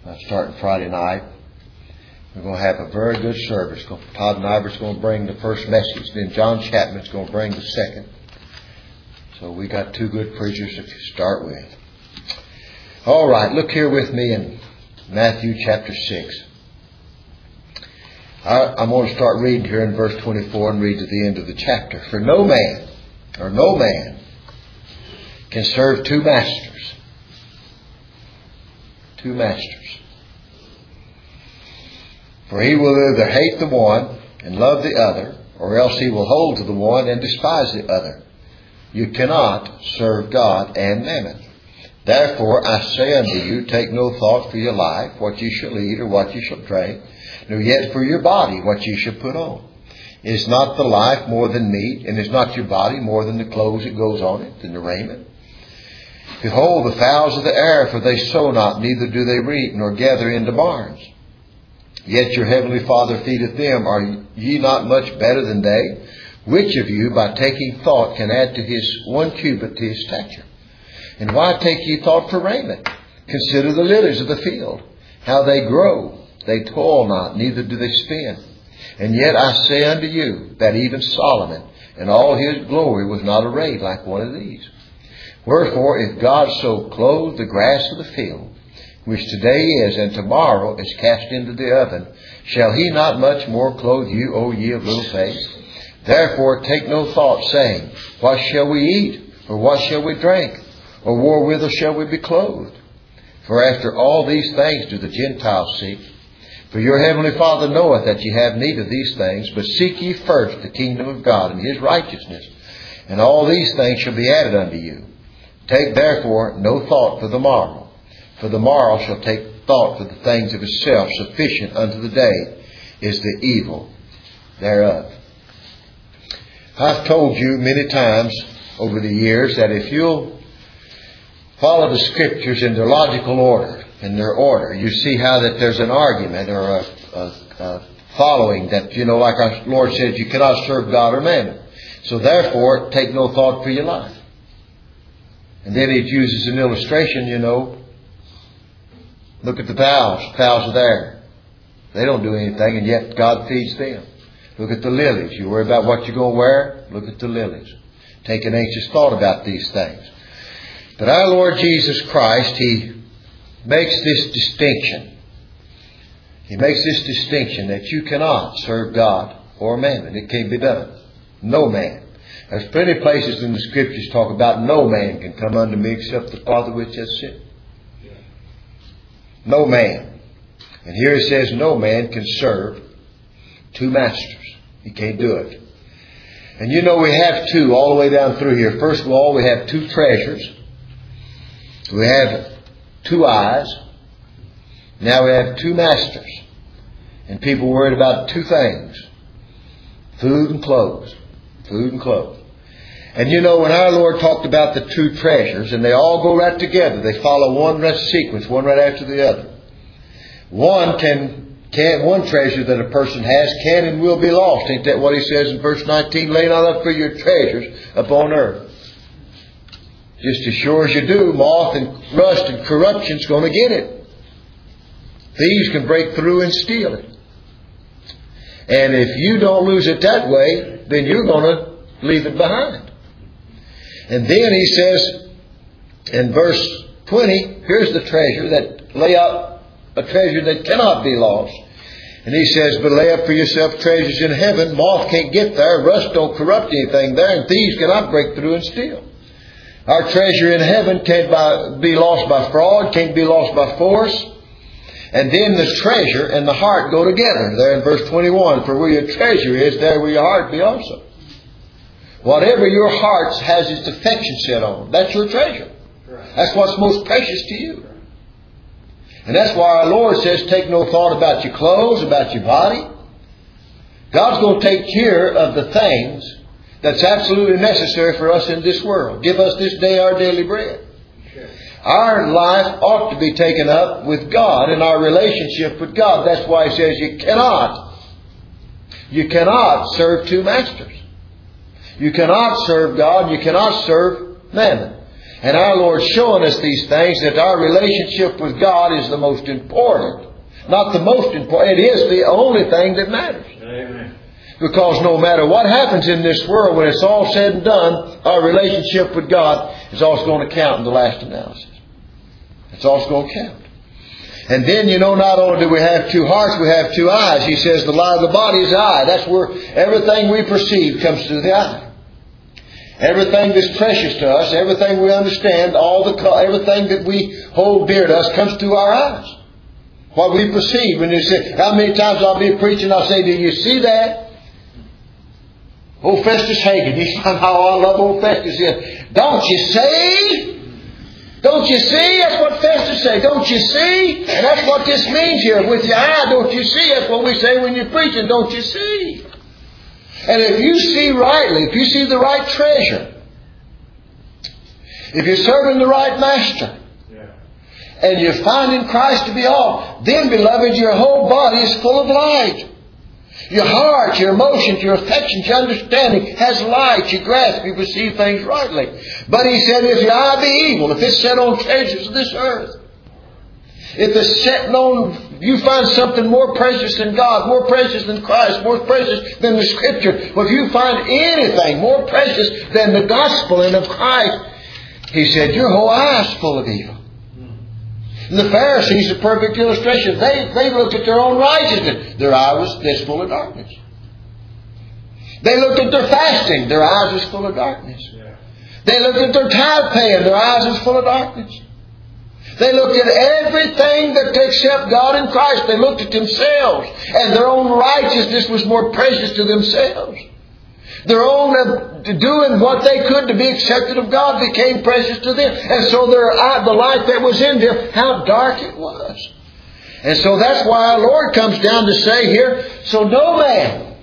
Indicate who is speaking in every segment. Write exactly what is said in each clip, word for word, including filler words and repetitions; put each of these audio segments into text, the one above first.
Speaker 1: uh, starting Friday night. We're going to have a very good service. Todd Nybert's going to bring the first message. Then John Chapman's going to bring the second. So we got two good preachers to start with. All right, look here with me in Matthew chapter six. I, I'm going to start reading here in verse twenty-four and read to the end of the chapter. For no man, or no man, can serve two masters. Two masters. For he will either hate the one and love the other, or else he will hold to the one and despise the other. You cannot serve God and mammon. Therefore I say unto you, take no thought for your life, what you shall eat or what you shall drink, nor yet for your body, what you shall put on. Is not the life more than meat, and is not your body more than the clothes that goes on it, than the raiment? Behold the fowls of the air, for they sow not, neither do they reap, nor gather into barns. Yet your heavenly Father feedeth them. Are ye not much better than they? Which of you, by taking thought, can add to his one cubit to his stature? And why take ye thought for raiment? Consider the lilies of the field, how they grow. They toil not, neither do they spin. And yet I say unto you, that even Solomon in all his glory was not arrayed like one of these. Wherefore, if God so clothe the grass of the field, which today is, and tomorrow is cast into the oven, shall he not much more clothe you, O ye of little faith? Therefore take no thought, saying, what shall we eat? Or what shall we drink? Or wherewithal shall we be clothed? For after all these things do the Gentiles seek. For your heavenly Father knoweth that ye have need of these things. But seek ye first the kingdom of God and his righteousness, and all these things shall be added unto you. Take therefore no thought for the morrow. For the morrow shall take thought for the things of itself. Sufficient unto the day is the evil thereof. I've told you many times over the years that if you'll follow the Scriptures in their logical order, in their order, you see how that there's an argument or a, a, a following that, you know, like our Lord said, you cannot serve God or mammon. So therefore, take no thought for your life. And then it uses an illustration, you know. Look at the fowls, fowls of the air. They don't do anything, and yet God feeds them. Look at the lilies. You worry about what you're going to wear? Look at the lilies. Take an anxious thought about these things. But our Lord Jesus Christ, He makes this distinction. He makes this distinction that you cannot serve God or mammon. It can't be done. No man. There's plenty of places in the Scriptures talk about no man can come unto me except the Father which hath sent. No man. And here it says no man can serve two masters. He can't do it. And you know we have two all the way down through here. First of all, we have two treasures. We have two eyes. Now we have two masters. And people worried about two things. Food and clothes. Food and clothes. And you know, when our Lord talked about the two treasures, and they all go right together. They follow one right sequence, one right after the other. One can, can, one treasure that a person has can and will be lost. Ain't that what he says in verse nineteen? Lay not up for your treasures upon earth. Just as sure as you do, moth and rust and corruption's going to get it. Thieves can break through and steal it. And if you don't lose it that way, then you're going to leave it behind. And then he says in verse twenty, here's the treasure that lay up, a treasure that cannot be lost. And he says, but lay up for yourself treasures in heaven. Moth can't get there. Rust don't corrupt anything there. And thieves cannot break through and steal. Our treasure in heaven can't by, be lost by fraud, can't be lost by force. And then the treasure and the heart go together. There in verse twenty-one, for where your treasure is, there will your heart be also. Whatever your heart has its affection set on, that's your treasure. That's what's most precious to you. And that's why our Lord says, take no thought about your clothes, about your body. God's going to take care of the things that's absolutely necessary for us in this world. Give us this day our daily bread. Our life ought to be taken up with God and our relationship with God. That's why He says you cannot, you cannot serve two masters. You cannot serve God. You cannot serve mammon. And our Lord's showing us these things, that our relationship with God is the most important. Not the most important. It is the only thing that matters.
Speaker 2: Amen.
Speaker 1: Because no matter what happens in this world, when it's all said and done, our relationship with God is also going to count in the last analysis. It's also going to count. And then, you know, not only do we have two hearts, we have two eyes. He says the light of the body is the eye. That's where everything we perceive comes through the eye. Everything that's precious to us, everything we understand, all the everything that we hold dear to us comes through our eyes. What we perceive. When you say, how many times I'll be preaching, I'll say, do you see that? Old Festus Hagen. You find how I love old Festus. Said, don't you see? Don't you see? That's what Festus said. Don't you see? And that's what this means here. With your eye, don't you see? That's what we say when you're preaching. Don't you see? And if you see rightly, if you see the right treasure, if you're serving the right master, yeah, and you're finding Christ to be all, then, beloved, your whole body is full of light. Your heart, your emotions, your affections, your understanding has light. You grasp, you perceive things rightly. But he said, if your eye be evil, if it's set on treasures of this earth, if it's set on, you find something more precious than God, more precious than Christ, more precious than the Scripture. Well, if you find anything more precious than the gospel and of Christ, he said, your whole eye is full of evil. And the Pharisees, a perfect illustration, they, they looked at their own righteousness. Their eye was this full of darkness. They looked at their fasting. Their eyes was full of darkness. Yeah. They looked at their tithe paying. Their eyes was full of darkness. They looked at everything that except God and Christ. They looked at themselves. And their own righteousness was more precious to themselves. Their own uh, doing what they could to be accepted of God became precious to them. And so their eye, the light that was in them, how dark it was. And so that's why our Lord comes down to say here, so no man,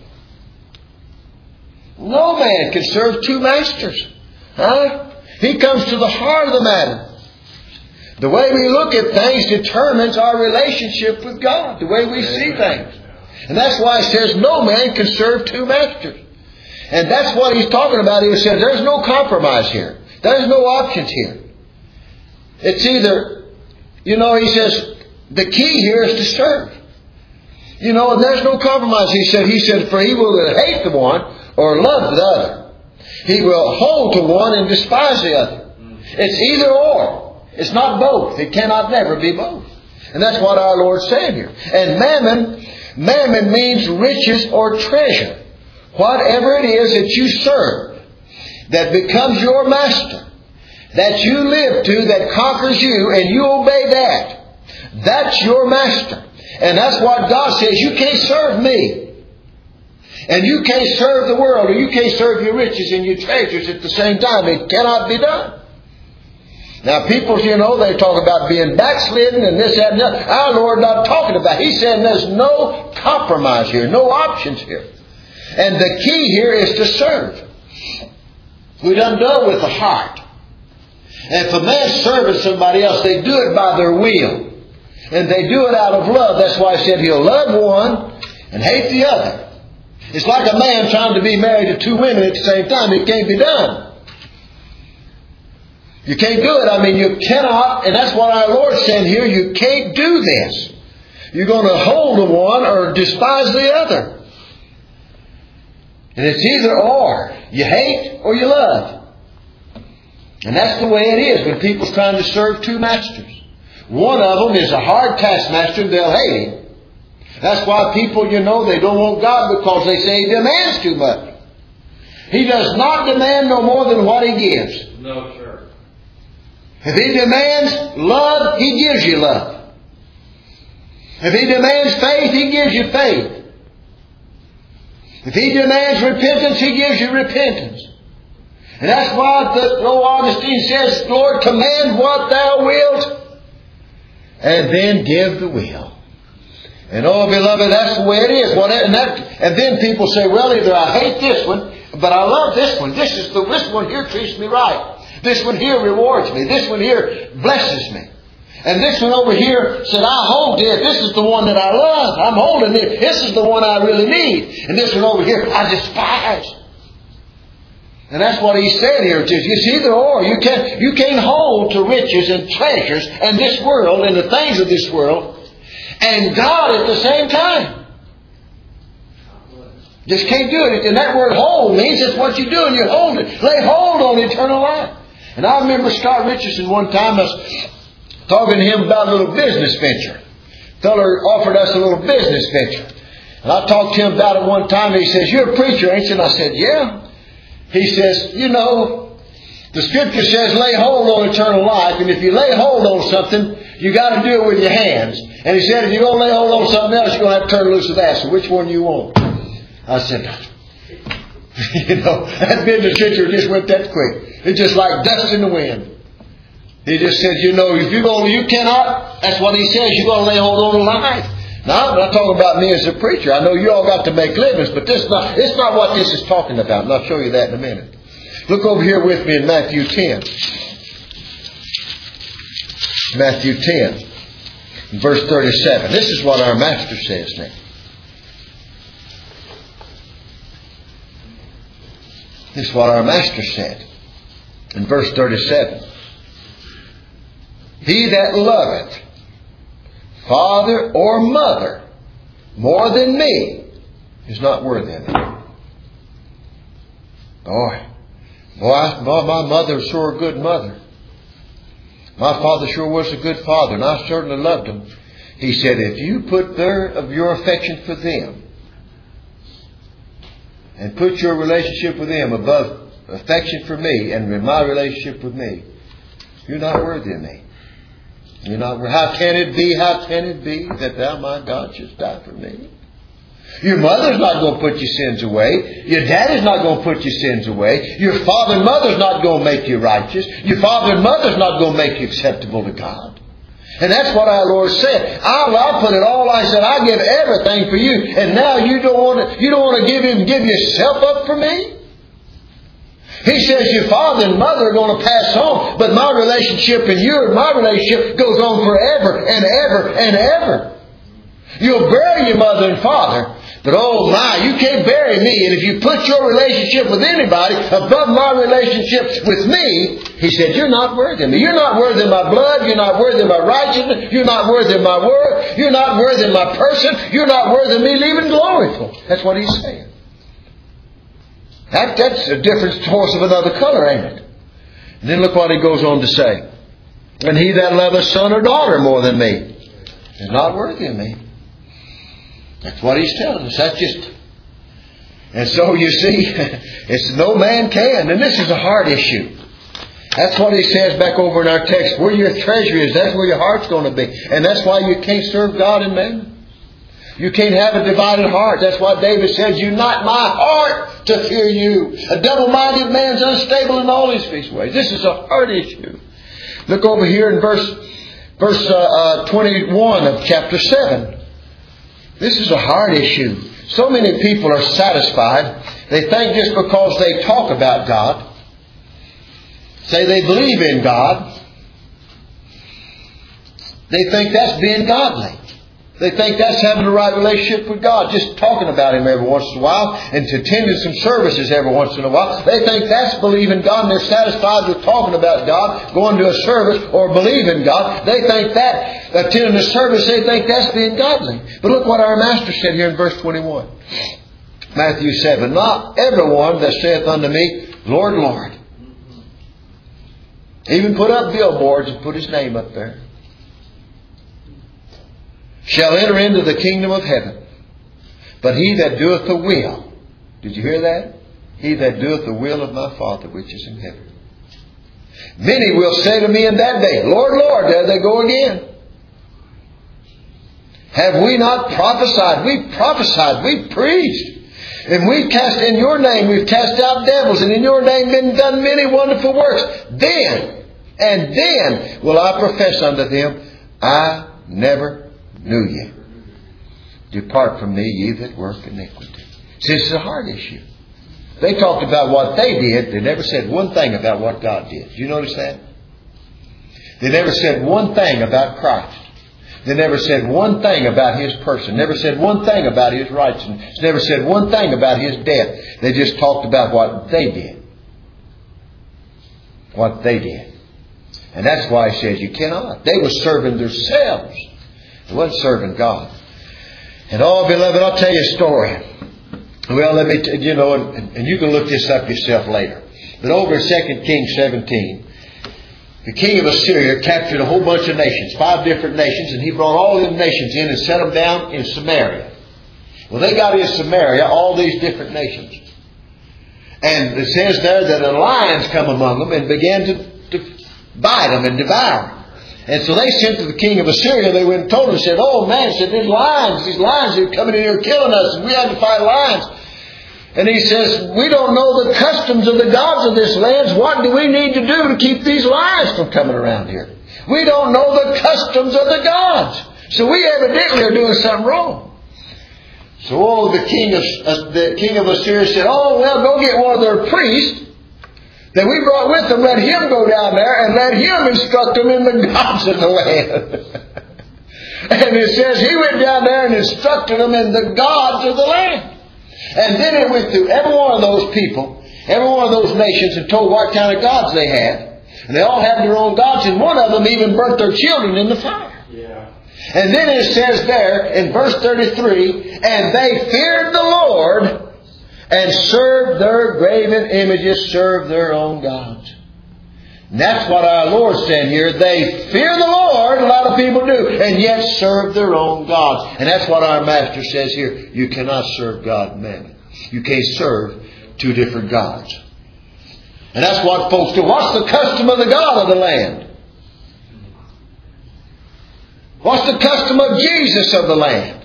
Speaker 1: no man can serve two masters. Huh? He comes to the heart of the matter. The way we look at things determines our relationship with God, the way we see things. And that's why he says no man can serve two masters. And that's what he's talking about. He says there's no compromise here. There's no options here. It's either, you know, he says the key here is to serve. You know, and there's no compromise. He said, he said, for he will hate the one or love the other. He will hold to one and despise the other. It's either or. It's not both. It cannot never be both. And that's what our Lord's saying here. And mammon, mammon means riches or treasure. Whatever it is that you serve, that becomes your master, that you live to, that conquers you, and you obey that, that's your master. And that's what God says. You can't serve me. And you can't serve the world, or you can't serve your riches and your treasures at the same time. It cannot be done. Now, people, you know, they talk about being backslidden and this, that, and that. Our Lord not talking about. He's saying there's no compromise here, no options here. And the key here is to serve. We done done with the heart. And if a man's serving somebody else, they do it by their will. And they do it out of love. That's why I said he'll love one and hate the other. It's like a man trying to be married to two women at the same time. It can't be done. You can't do it. I mean, you cannot. And that's what our Lord's saying here. You can't do this. You're going to hold the one or despise the other. And it's either or. You hate or you love. And that's the way it is when people's trying to serve two masters. One of them is a hard taskmaster and they'll hate him. That's why people, you know, they don't want God because they say He demands too much. He does not demand no more than what He gives.
Speaker 2: No, sir.
Speaker 1: If He demands love, He gives you love. If He demands faith, He gives you faith. If He demands repentance, He gives you repentance. And that's why the old Augustine says, Lord, command what Thou wilt, and then give the will. And oh, beloved, that's the way it is. And, that, and then people say, well, either I hate this one, but I love this one. This is the this one here treats me right. This one here rewards me. This one here blesses me. And this one over here said, I hold this. This is the one that I love. I'm holding it. This is the one I really need. And this one over here, I despise. And that's what he said here. It's either or. You can't, you can't hold to riches and treasures and this world and the things of this world and God at the same time. Just can't do it. And that word hold means it's what you do and you hold it. Lay hold on eternal life. And I remember Scott Richardson one time, I was talking to him about a little business venture. The fellow offered us a little business venture. And I talked to him about it one time. And he says, "You're a preacher, ain't you?" And I said, "Yeah." He says, "You know, the Scripture says lay hold on eternal life. And if you lay hold on something, you got to do it with your hands. And he said, if you're going to lay hold on something else, you're going to have to turn loose of that. So which one do you want?" I said, you know, that business venture just went that quick. It's just like dust in the wind. He just said, you know, if you're going, you cannot, that's what he says, you're going to lay hold on to life. Now, I'm not talking about me as a preacher. I know you all got to make livings, but this is not, it's not what this is talking about. And I'll show you that in a minute. Look over here with me in Matthew ten. Matthew ten, verse thirty-seven. This is what our Master says now. This is what our Master said in verse thirty-seven. He that loveth father or mother more than me is not worthy of me. Boy, boy, boy, my mother was sure a good mother. My father sure was a good father, and I certainly loved him. He said, if you put their of your affection for them and put your relationship with them above affection for me and my relationship with me, you're not worthy of me. You're not. How can it be? How can it be that thou, my God, shouldst die for me? Your mother's not going to put your sins away. Your daddy's not going to put your sins away. Your father and mother's not going to make you righteous. Your father and mother's not going to make you acceptable to God. And that's what our Lord said. I'll, I'll put it all. I said, I give everything for you, and now you don't want to. You don't want to give him, give yourself up for me. He says your father and mother are going to pass on, but my relationship and your, my relationship goes on forever and ever and ever. You'll bury your mother and father, but oh my, you can't bury me. And if you put your relationship with anybody above my relationship with me, he said, you're not worthy of me. You're not worthy of my blood. You're not worthy of my righteousness. You're not worthy of my word. You're not worthy of my person. You're not worthy of me leaving glory for. That's what he's saying. That, that's a different horse of another color, ain't it? And then look what he goes on to say. And he that loveth son or daughter more than me is not worthy of me. That's what he's telling us. That's just... And so you see, it's no man can. And this is a heart issue. That's what he says back over in our text. Where your treasure is, that's where your heart's going to be. And that's why you can't serve God and man. You can't have a divided heart. That's why David says, unite my heart to fear you. A double-minded man's unstable in all his ways. This is a heart issue. Look over here in verse, verse uh, uh, twenty-one of chapter seven. This is a heart issue. So many people are satisfied. They think just because they talk about God, say they believe in God, they think that's being godly. They think that's having the right relationship with God. Just talking about Him every once in a while and attending some services every once in a while. They think that's believing God, and they're satisfied with talking about God, going to a service or believing God. They think that, attending a service, they think that's being godly. But look what our Master said here in verse twenty-one. Matthew seven. Not everyone that saith unto me, Lord, Lord. Even put up billboards and put His name up there. Shall enter into the kingdom of heaven. But he that doeth the will. Did you hear that? He that doeth the will of my Father which is in heaven. Many will say to me in that day, Lord, Lord, there they go again. Have we not prophesied? We prophesied. We preached. And we cast in your name, we've cast out devils, and in your name been done many wonderful works. Then, and then will I profess unto them, I never knew you. Depart from me, ye that work iniquity. See, this is a heart issue. They talked about what they did. They never said one thing about what God did. Do you notice that? They never said one thing about Christ. They never said one thing about His person. Never said one thing about His righteousness. Never said one thing about His death. They just talked about what they did. what they did. And that's why he says you cannot. They were serving themselves. They wasn't serving God. And oh, beloved, I'll tell you a story. Well, let me, t- you know, and, and you can look this up yourself later. But over in Second Kings seventeen, the king of Assyria captured a whole bunch of nations, five different nations, and he brought all them nations in and set them down in Samaria. Well, they got in Samaria, all these different nations. And it says there that a lions come among them and began to, to bite them and devour them. And so they sent to the king of Assyria. They went and told him, said, oh man, said, there's lions. These lions are coming in here killing us. And we had to fight lions. And he says, we don't know the customs of the gods of this land. What do we need to do to keep these lions from coming around here? We don't know the customs of the gods. So we evidently are doing something wrong. So oh, the king of uh, the king of Assyria said, oh, well, go get one of their priests that we brought with them. Let him go down there and let him instruct them in the gods of the land. And it says he went down there and instructed them in the gods of the land. And then it went through every one of those people, every one of those nations, and told what kind of gods they had. And they all had their own gods, and one of them even burnt their children in the fire. Yeah. And then it says there in verse thirty-three, and they feared the Lord and served their graven images, served their own gods. And that's what our Lord's saying here. They fear the Lord, a lot of people do, and yet serve their own gods. And that's what our Master says here. You cannot serve God and mammon. You can't serve two different gods. And that's what folks do. What's the custom of the God of the land? What's the custom of Jesus of the land?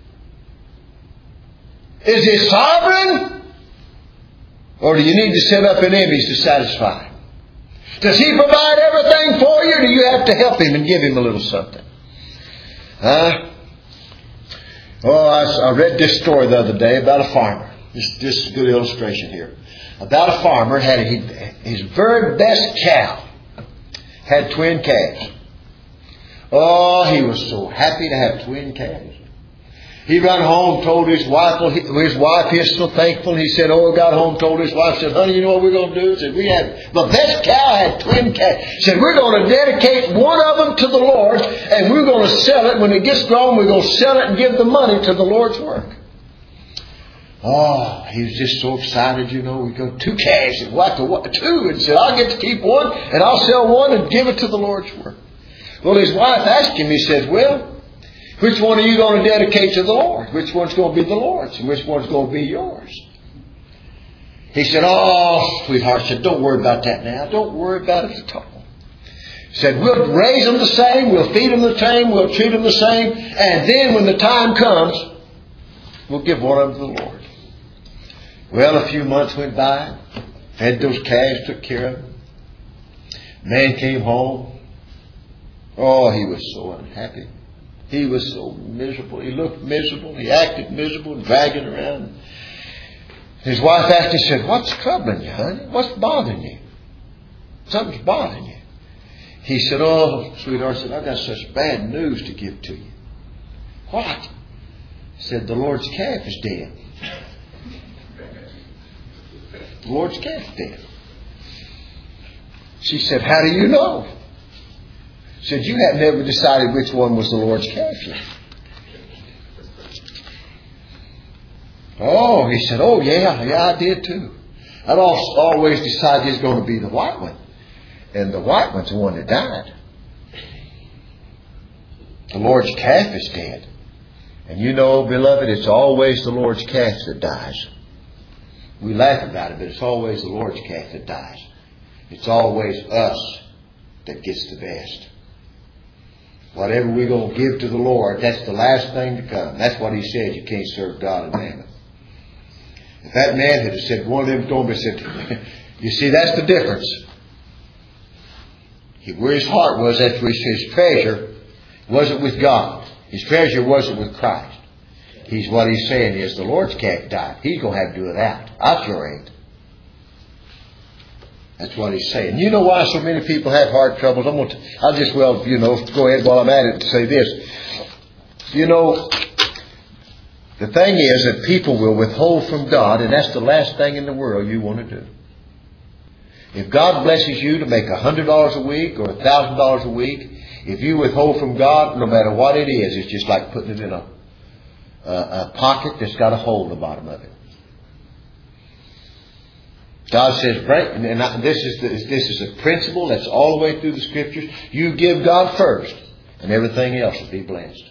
Speaker 1: Is He sovereign? Or do you need to set up an image to satisfy? Does He provide everything for you, or do you have to help Him and give Him a little something? Huh? Oh, I, I read this story the other day about a farmer. This, this is a good illustration here. About a farmer had a, his very best cow had twin calves. Oh, he was so happy to have twin calves. He ran home, told his wife, well, his wife, he was so thankful. He said, oh, got home, told his wife, said, honey, you know what we're going to do? He said, we have, the best cow had twin calves. He said, we're going to dedicate one of them to the Lord, and we're going to sell it. When it gets grown, we're going to sell it and give the money to the Lord's work. Oh, he was just so excited, you know. We go, two calves, and what, what, two, and said, I'll get to keep one, and I'll sell one and give it to the Lord's work. Well, his wife asked him, he said, well, which one are you going to dedicate to the Lord? Which one's going to be the Lord's? And which one's going to be yours? He said, oh, sweetheart, said, don't worry about that now. Don't worry about it at all. He said, we'll raise them the same. We'll feed them the same. We'll treat them the same. And then when the time comes, we'll give one of them to the Lord. Well, a few months went by. Fed those calves, took care of them. Man came home. Oh, he was so unhappy. He was so miserable. He looked miserable. He acted miserable, dragging around. His wife asked him, said, what's troubling you, honey? What's bothering you? Something's bothering you. He said, oh, sweetheart, said, I've got such bad news to give to you. What? He said, the Lord's calf is dead. The Lord's calf is dead. She said, how do you know? Said, you had never decided which one was the Lord's calf yet. Oh, he said, oh, yeah, yeah, I did too. I'd always decided it's going to be the white one. And the white one's the one that died. The Lord's calf is dead. And you know, beloved, it's always the Lord's calf that dies. We laugh about it, but it's always the Lord's calf that dies. It's always us that gets the best. Whatever we're going to give to the Lord, that's the last thing to come. That's what He said. You can't serve God and mammon. If that man had said, one of them told me, said, you see, that's the difference. He, where his heart was, that's where his treasure wasn't with God. His treasure wasn't with Christ. He's what he's saying is, the Lord's calf died. He's going to have to do it out. I sure ain't. That's what he's saying. You know why so many people have heart troubles? I'm going to, I'll just, well, you know, go ahead while I'm at it and say this. You know, the thing is that people will withhold from God, and that's the last thing in the world you want to do. If God blesses you to make a hundred dollars a week or a thousand dollars a week, if you withhold from God, no matter what it is, it's just like putting it in a, a, a pocket that's got a hole in the bottom of it. God says, break, and I, this is the, this is a principle that's all the way through the Scriptures. You give God first, and everything else will be blessed.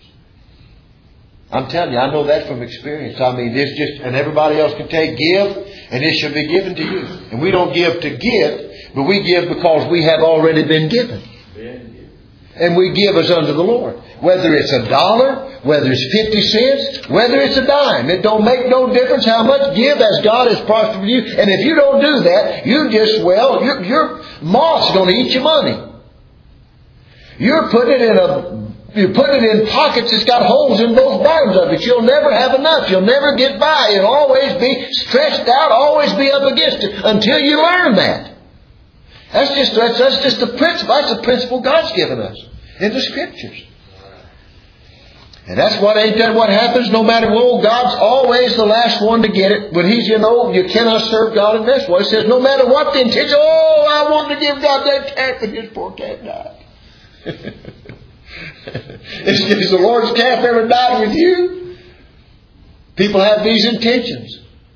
Speaker 1: I'm telling you, I know that from experience. I mean, this just, and everybody else can take, give, and it shall be given to you. And we don't give to give, but we give because we have already been given. And we give as unto the Lord. Whether it's a dollar, whether it's fifty cents, whether it's a dime. It don't make no difference how much. Give as God has prospered you. And if you don't do that, you just, well, your, your moth's going to eat your money. You're putting it in a You put it in pockets that's got holes in both bottoms of it. You'll never have enough. You'll never get by. You'll always be stretched out, always be up against it until you learn that. That's just that's, that's just the principle. That's the principle God's given us in the Scriptures. And that's what ain't that what happens no matter what. God's always the last one to get it. But He's, you know, you cannot serve God in this way. It says no matter what the intention, oh, I wanted to give God that calf, but his poor calf died. Is, is the Lord's calf ever died with you? People have these intentions.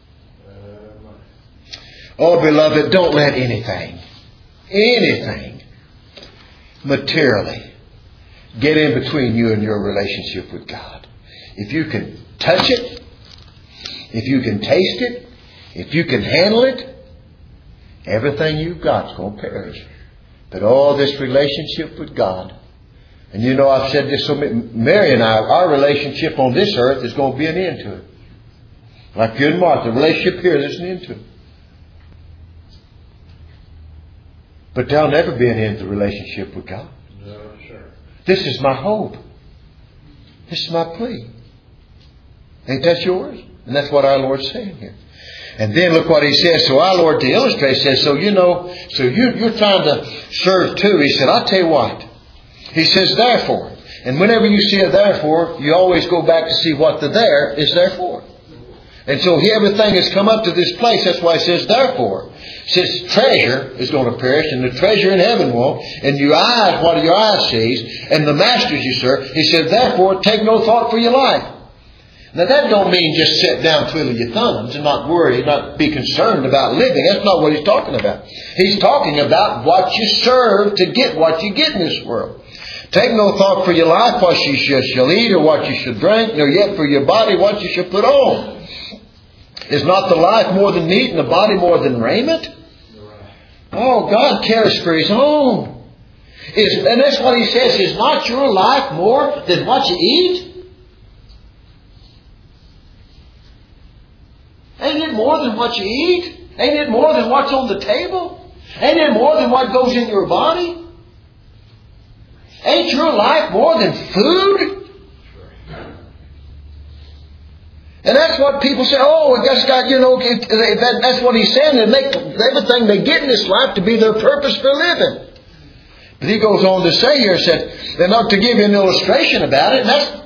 Speaker 1: Oh, beloved, don't let anything, anything materially get in between you and your relationship with God. If you can touch it, if you can taste it, if you can handle it, everything you've got is going to perish. But all this relationship with God. And you know, I've said this so many, Mary and I, our relationship on this earth is going to be an end to it. Like you and Martha, the relationship here, there's an end to it. But there'll never be an end to the relationship with God.
Speaker 2: No, sure.
Speaker 1: This is my hope. This is my plea. Ain't that yours? And that's what our Lord's saying here. And then look what He says. So our Lord, to illustrate, says, so you know, so you, you're trying to serve too. He said, I'll tell you what. He says, therefore. And whenever you see a therefore, you always go back to see what the there is there for. And so he, everything has come up to this place. That's why it says, therefore. It says, treasure is going to perish, and the treasure in heaven won't. And your eyes, what your eyes sees, and the masters you serve. He said, therefore, take no thought for your life. Now that don't mean just sit down twiddling your thumbs and not worry, not be concerned about living. That's not what he's talking about. He's talking about what you serve to get what you get in this world. Take no thought for your life, what you shall eat or what you shall drink, nor yet for your body what you shall put on. Is not the life more than meat and the body more than raiment? Oh, God cares for His own. Is, and that's what He says. Is not your life more than what you eat? Ain't it more than what you eat? Ain't it more than what's on the table? Ain't it more than what goes in your body? Ain't your life more than food? And that's what people say, oh, that's got, you know, it, that, that's what he's saying. They make everything they get in this life to be their purpose for living. But he goes on to say here, said, and not to give you an illustration about it, and that's,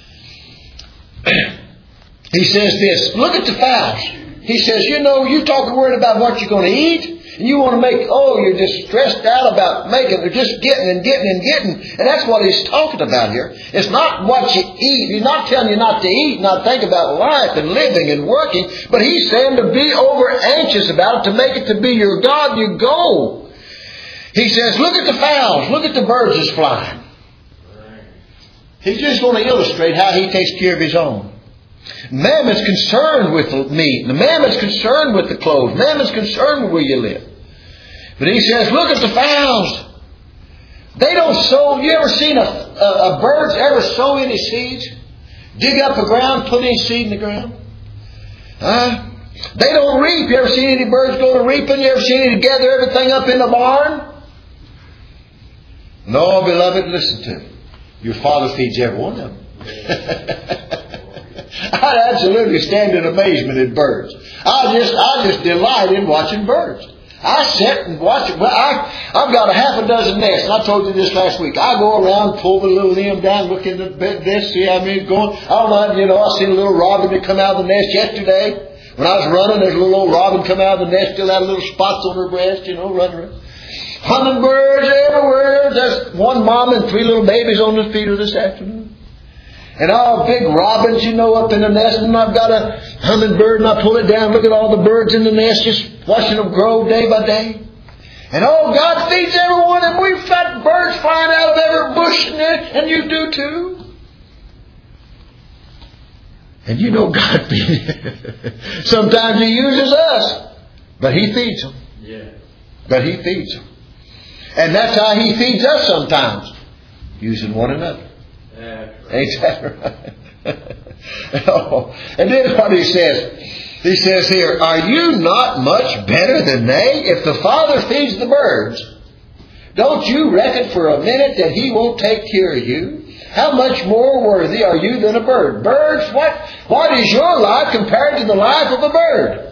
Speaker 1: he says this, look at the fowls. He says, you know, you talk worried about what you're going to eat. And you want to make, oh, you're just stressed out about making, or just getting and getting and getting. And that's what he's talking about here. It's not what you eat. He's not telling you not to eat, not think about life and living and working. But he's saying to be over anxious about it, to make it to be your God, your goal. He says, look at the fowls. Look at the birds that's flying. He's just going to illustrate how he takes care of his own. Mammon's concerned with the meat. The mammon's concerned with the clothes. Mammon's concerned with where you live. But he says, look at the fowls. They don't sow. You ever seen a, a, a bird ever sow any seeds? Dig up the ground, put any seed in the ground? Huh? They don't reap. You ever seen any birds go to reaping? You ever seen any gather everything up in the barn? No, beloved, listen to me. Your Father feeds every one of them. I absolutely stand in amazement at birds. I just, I just delight in watching birds. I sit and watch it. Well, I, I've got a half a dozen nests. And I told you this last week. I go around, pull the little limb down, look in the bed, this, see how I mean going. I don't know, you know, I seen a little robin that come out of the nest yesterday. When I was running, there's a little old robin come out of the nest, still had little spots on her breast, you know, running around. Hummingbirds everywhere. There's one mom and three little babies on the feeder this afternoon. And all big robins, you know, up in the nest. And I've got a hummingbird and I pull it down. Look at all the birds in the nest, just watching them grow day by day. And oh, God feeds everyone. And we've got birds flying out of every bush in there. And you do too. And you know God feeds. Sometimes He uses us. But He feeds them.
Speaker 2: Yeah.
Speaker 1: But He feeds them. And that's how He feeds us sometimes. Using one another. Ain't that right? Oh. And then what He says. He says here, are you not much better than they? If the Father feeds the birds, don't you reckon for a minute that He won't take care of you? How much more worthy are you than a bird? Birds, what, what is your life compared to the life of a bird?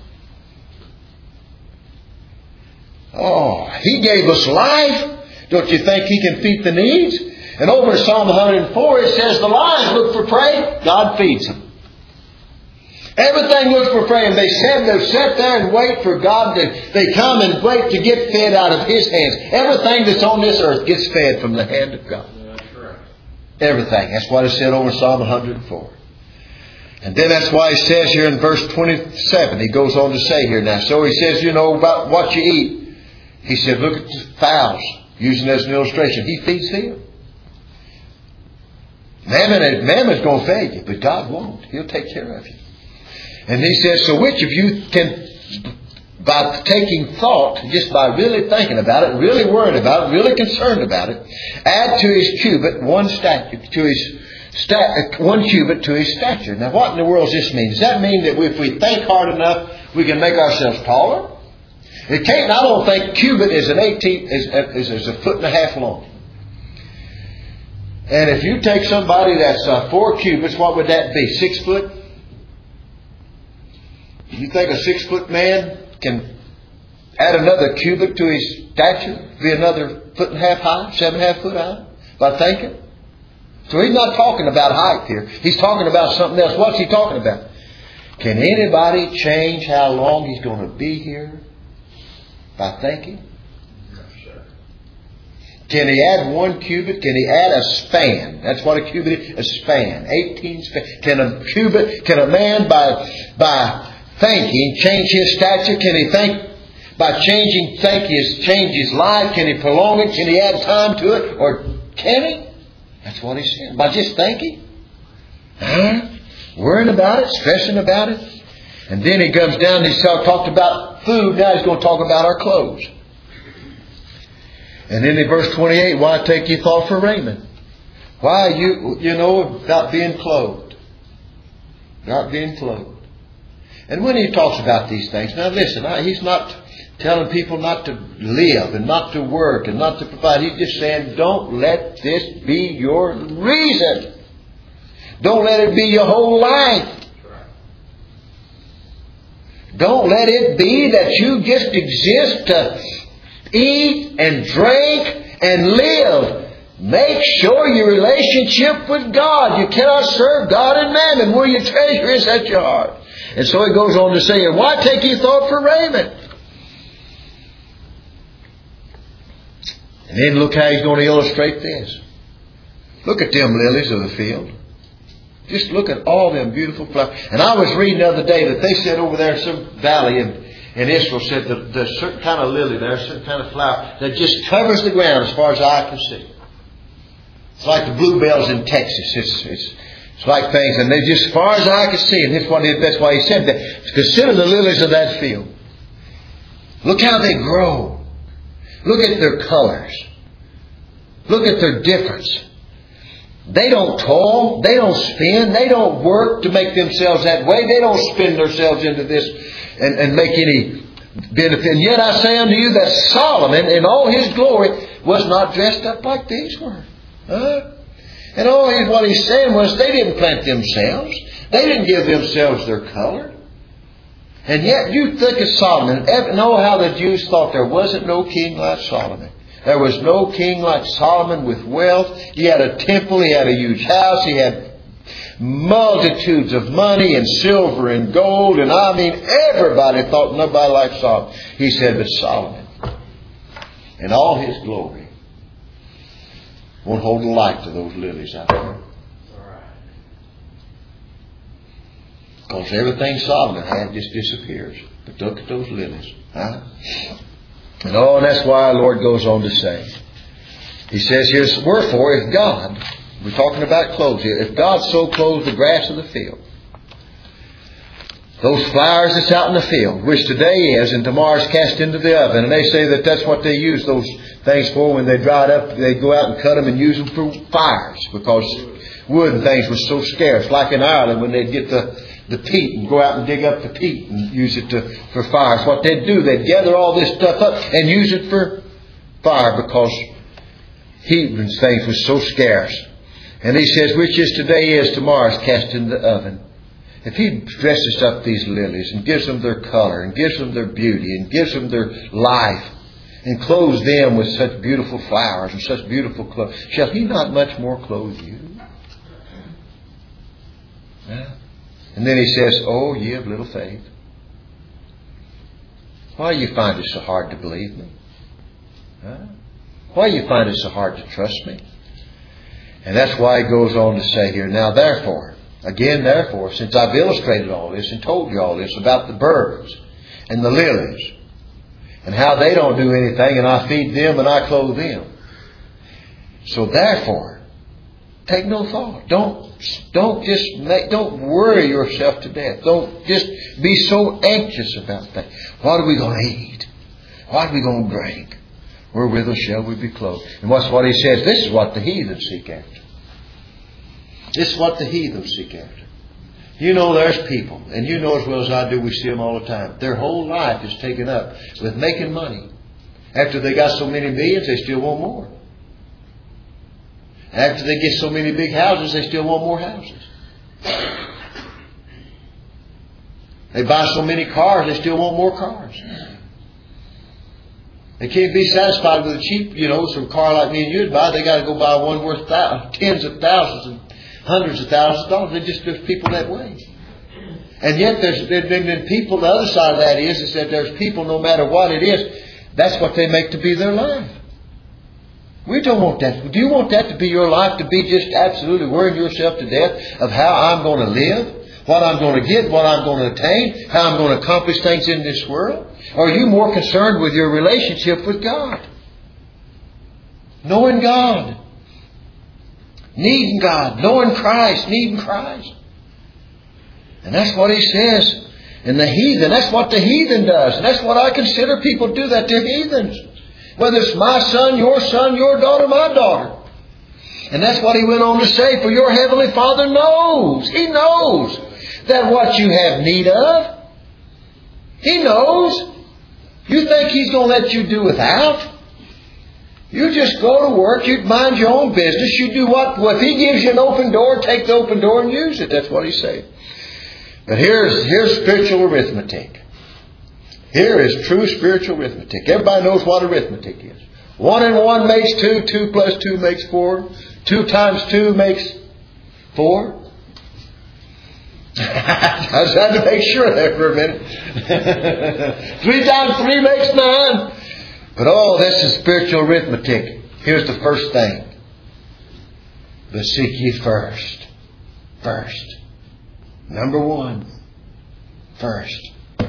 Speaker 1: Oh, He gave us life. Don't you think He can feed the needs? And over in Psalm one hundred four it says the lions look for prey, God feeds them. Everything looks for prey, and they said they sit there and wait for God to, they come and wait to get fed out of His hands. Everything that's on this earth gets fed from the hand of God.
Speaker 2: That's right.
Speaker 1: Everything. That's what it said over in Psalm one hundred four. And then that's why He says here in verse twenty-seven, He goes on to say here now. So He says, you know, about what you eat. He said, look at the fowls, using as an illustration. He feeds them. Mammon, Mammon's going to feed you, but God won't. He'll take care of you. And He says, so which of you can, by taking thought, just by really thinking about it, really worrying about it, really concerned about it, add to his cubit one stature, to his sta- one cubit to his stature. Now, what in the world does this mean? Does that mean that if we think hard enough, we can make ourselves taller? It can't. I don't think cubit is an eighteen is, is, is a foot and a half long. And if you take somebody that's uh, four cubits, what would that be? Six foot? You think a six foot man can add another cubit to his stature? Be another foot and a half high? Seven and a half foot high? By thinking? So He's not talking about height here. He's talking about something else. What's He talking about? Can anybody change how long he's going to be here? By thinking? Can he add one cubit? Can he add a span? That's what a cubit is. A span. eighteen span. Can a cubit, can a man by, by thinking change his stature? Can he think by changing, think his, change his life? Can he prolong it? Can he add time to it? Or can he? That's what he's saying. By just thinking? Huh? Worrying about it? Stressing about it? And then he comes down and he's talked about food. Now he's going to talk about our clothes. And then in verse twenty-eight, why take ye thought for raiment? Why you, you know, about being clothed. Not being clothed. And when he talks about these things, now listen, he's not telling people not to live and not to work and not to provide. He's just saying, don't let this be your reason. Don't let it be your whole life. Don't let it be that you just exist to eat and drink and live. Make sure your relationship with God. You cannot serve God and mammon. Where your treasure is, at your heart. And so he goes on to say, why take ye thought for raiment? And then look how he's going to illustrate this. Look at them lilies of the field. Just look at all them beautiful flowers. And I was reading the other day that they said over there in some valley in, in Israel, said that there's a certain kind of lily there, a certain kind of flower that just covers the ground as far as the eye can see. It's like the bluebells in Texas. It's, it's, it's like things, and they just as far as I can see, and that's why, that's why he said that. Consider the lilies of that field. Look how they grow. Look at their colors. Look at their difference. They don't toil. They don't spin. They don't work to make themselves that way. They don't spin themselves into this and, and make any benefit. And yet I say unto you that Solomon in all his glory was not dressed up like these were. Huh? And all he, what he's saying was they didn't plant themselves. They didn't give themselves their color. And yet you think of Solomon. Know how the Jews thought there wasn't no king like Solomon. There was no king like Solomon with wealth. He had a temple. He had a huge house. He had Multitudes of money and silver and gold. And I mean, everybody thought nobody like Solomon. He said, but Solomon, in all his glory, won't hold a light to those lilies out there. Because everything Solomon had just disappears. But look at those lilies. Huh? And oh, and that's why our Lord goes on to say. He says here, wherefore, if God, we're talking about clothes here, if God so clothes the grass of the field, those flowers that's out in the field, which today is and tomorrow's cast into the oven, and they say that that's what they use those things for when they dried up, they go out and cut them and use them for fires, because wood and things was so scarce. Like in Ireland when they'd get the, the peat and go out and dig up the peat and use it to, for fires. What they'd do, they'd gather all this stuff up and use it for fire, because heathen things was so scarce. And he says, which is today is tomorrow's cast in the oven. If He dresses up these lilies and gives them their color and gives them their beauty and gives them their life and clothes them with such beautiful flowers and such beautiful clothes, shall He not much more clothe you? Yeah. And then He says, oh, ye of little faith, why do you find it so hard to believe me? Huh? Why do you find it so hard to trust me? And that's why He goes on to say here, now therefore, again therefore, since I've illustrated all this and told you all this about the birds and the lilies and how they don't do anything and I feed them and I clothe them. So therefore, take no thought. Don't, don't just make, don't worry yourself to death. Don't just be so anxious about that. What are we going to eat? What are we going to drink? Wherewithal shall we be clothed? And what's what He says? This is what the heathen seek after. This is what the heathen seek after. You know there's people, and you know as well as I do, we see them all the time. Their whole life is taken up with making money. After they got so many millions, they still want more. After they get so many big houses, they still want more houses. They buy so many cars, they still want more cars. They can't be satisfied with a cheap, you know, some car like me and you'd buy. They got to go buy one worth thousands, tens of thousands and hundreds of thousands of dollars. They just, there's people that way. And yet there's, there's been people, the other side of that is, is that there's people, no matter what it is, that's what they make to be their life. We don't want that. Do you want that to be your life? To be just absolutely worrying yourself to death of how I'm going to live? What I'm going to get, what I'm going to attain, how I'm going to accomplish things in this world? Or are you more concerned with your relationship with God? Knowing God. Needing God. Knowing Christ. Needing Christ. And that's what He says. And the heathen, that's what the heathen does. And that's what I consider people do, that they're heathens. Whether it's my son, your son, your daughter, my daughter. And that's what He went on to say, for your Heavenly Father knows. He knows that what you have need of. He knows. You think He's going to let you do without? You just go to work. You mind your own business. You do what? Well, if He gives you an open door, take the open door and use it. That's what He's saying. But here's, here's spiritual arithmetic. Here is true spiritual arithmetic. Everybody knows what arithmetic is. One and one makes two. Two plus two makes four. Two times two makes four. I was trying to make sure of that for a minute. Three times three makes nine. But oh, this is spiritual arithmetic. Here's the first thing. But seek ye first. First. Number one. First.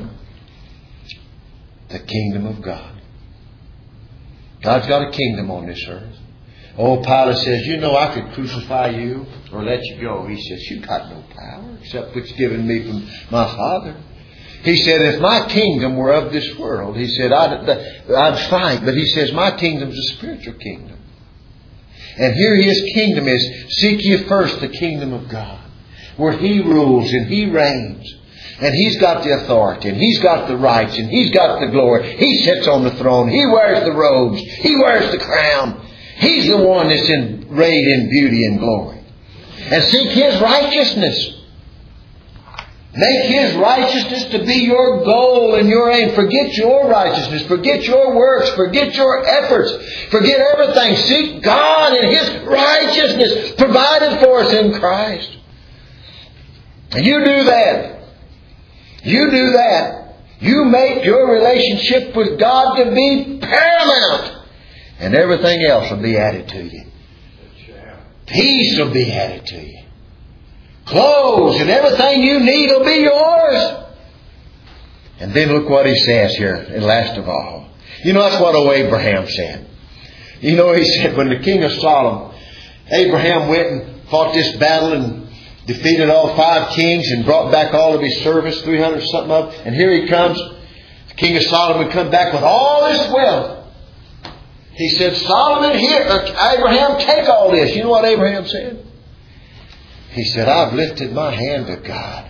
Speaker 1: The kingdom of God. God's got a kingdom on this earth. Oh, Pilate says, you know, I could crucify you or let you go. He says, you got no power except what's given me from my Father. He said, if my kingdom were of this world, he said, I'd, I'd fight. But he says, my kingdom's a spiritual kingdom. And here His kingdom is, seek ye first the kingdom of God, where He rules and He reigns. And He's got the authority, and He's got the rights, and He's got the glory. He sits on the throne. He wears the robes. He wears the crown. He's the one that's in, arrayed in beauty and glory. And seek His righteousness. Make His righteousness to be your goal and your aim. Forget your righteousness. Forget your works. Forget your efforts. Forget everything. Seek God and His righteousness provided for us in Christ. And you do that. You do that. You make your relationship with God to be paramount. And everything else will be added to you. Peace will be added to you. Clothes and everything you need will be yours. And then look what he says here, and last of all. You know, that's what old Abraham said. You know, he said when the king of Sodom, Abraham went and fought this battle and defeated all five kings and brought back all of his servants, three hundred something of them. And here he comes. The king of Sodom would come back with all this wealth. He said, Solomon, here, Abraham, take all this. You know what Abraham said? He said, I've lifted my hand to God.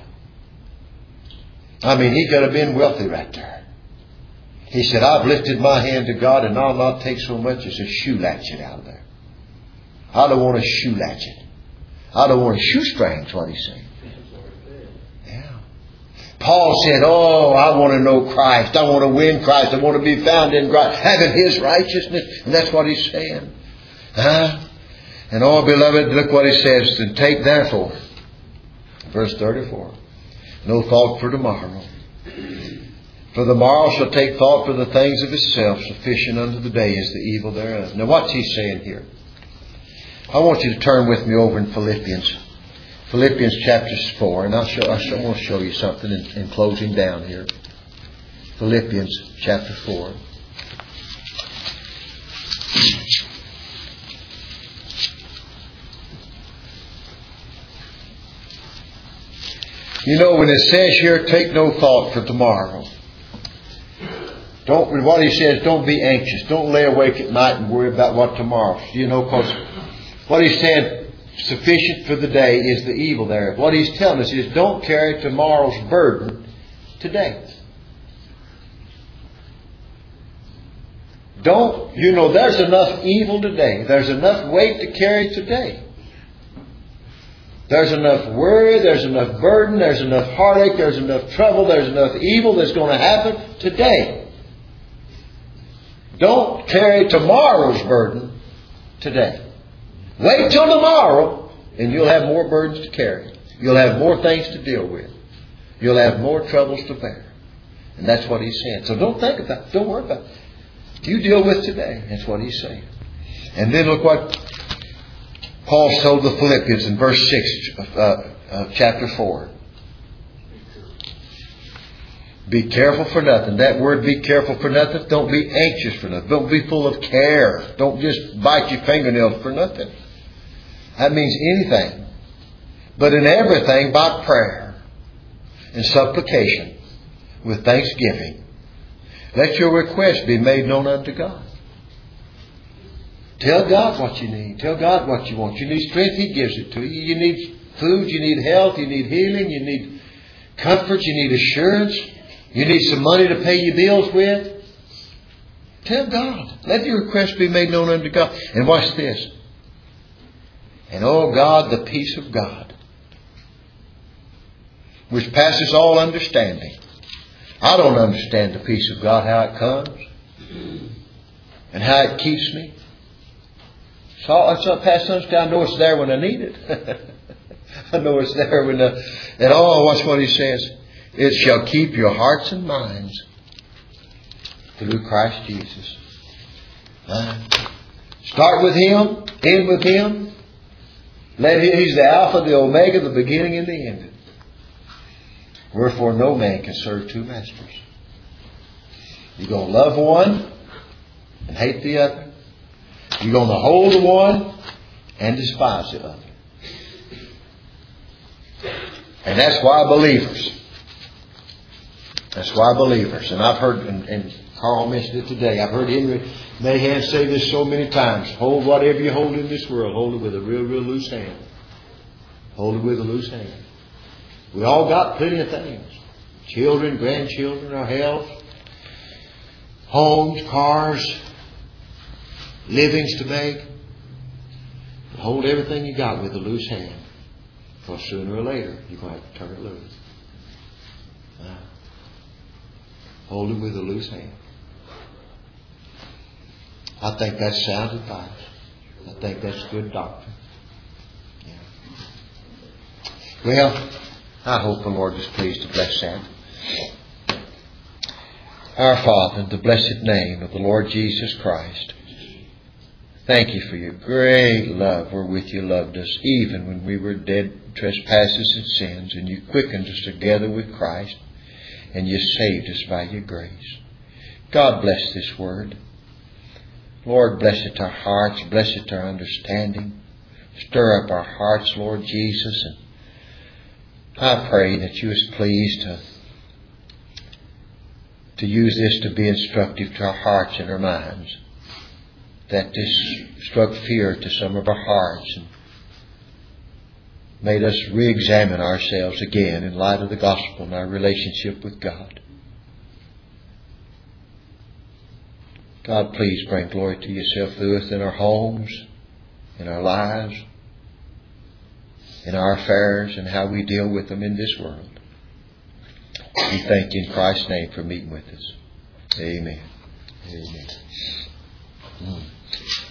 Speaker 1: I mean, he could have been wealthy right there. He said, I've lifted my hand to God and I'll not take so much as a shoe latchet out of there. I don't want a shoe latchet. I don't want a shoestring, is what he's saying. Yeah. Paul said, oh, I want to know Christ. I want to win Christ. I want to be found in Christ, having His righteousness. And that's what he's saying. Huh? And oh, beloved, look what he says. And take therefore, verse thirty-four, no thought for tomorrow. For the morrow shall take thought for the things of itself. Sufficient unto the day is the evil thereof. Now what's he saying here? I want you to turn with me over in Philippians. Philippians chapter four. And I'll show, I'll show, I want to show you something in, in closing down here. Philippians chapter four. You know, when it says here, take no thought for tomorrow. Don't, what he says, don't be anxious. Don't lay awake at night and worry about what tomorrow. You know, because what he's saying, sufficient for the day is the evil thereof. What he's telling us is don't carry tomorrow's burden today. Don't, you know, there's enough evil today. There's enough weight to carry today. There's enough worry, there's enough burden, there's enough heartache, there's enough trouble, there's enough evil that's going to happen today. Don't carry tomorrow's burden today. Wait till tomorrow and you'll have more burdens to carry. You'll have more things to deal with. You'll have more troubles to bear. And that's what he's saying. So don't think about it. Don't worry about it. You deal with today. That's what he's saying. And then look what Paul told the Philippians in verse six of uh, chapter four. Be careful for nothing. That word, be careful for nothing. Don't be anxious for nothing. Don't be full of care. Don't just bite your fingernails for nothing. That means anything. But in everything by prayer and supplication with thanksgiving, let your requests be made known unto God. Tell God what you need. Tell God what you want. You need strength, He gives it to you. You need food, you need health, you need healing, you need comfort, you need assurance. You need some money to pay your bills with. Tell God. Let your request be made known unto God. And watch this. And oh God, the peace of God, which passes all understanding. I don't understand the peace of God, how it comes and how it keeps me. So it's not past understanding. I know it's there when I need it. I know it's there when I... And oh, watch what he says. It shall keep your hearts and minds through Christ Jesus. Uh, start with Him. End with Him. Let Him, He's the Alpha, the Omega, the beginning and the end. Wherefore no man can serve two masters. You're going to love one and hate the other. You're going to hold the one and despise the other. And that's why believers... That's why believers, and I've heard, and, and Carl mentioned it today, I've heard Henry Mahan say this so many times. Hold whatever you hold in this world, hold it with a real, real loose hand. Hold it with a loose hand. We all got plenty of things. Children, grandchildren, our health, homes, cars, livings to make. Hold everything you got with a loose hand. Because sooner or later, you're going to have to turn it loose. Uh, Hold it with a loose hand. I think that's sound advice. I think that's good doctrine. Yeah. Well, I hope the Lord is pleased to bless that. Our Father, in the blessed name of the Lord Jesus Christ, thank you for your great love wherewith you loved us, even when we were dead in trespasses and sins, and you quickened us together with Christ, and you saved us by your grace. God bless this word. Lord, bless it to our hearts, bless it to our understanding. Stir up our hearts, Lord Jesus, and I pray that you is pleased to, to use this to be instructive to our hearts and our minds. That this struck fear to some of our hearts and made us re-examine ourselves again in light of the gospel and our relationship with God. God, please bring glory to yourself through us in our homes, in our lives, in our affairs, and how we deal with them in this world. We thank you in Christ's name for meeting with us. Amen. Amen. Mm.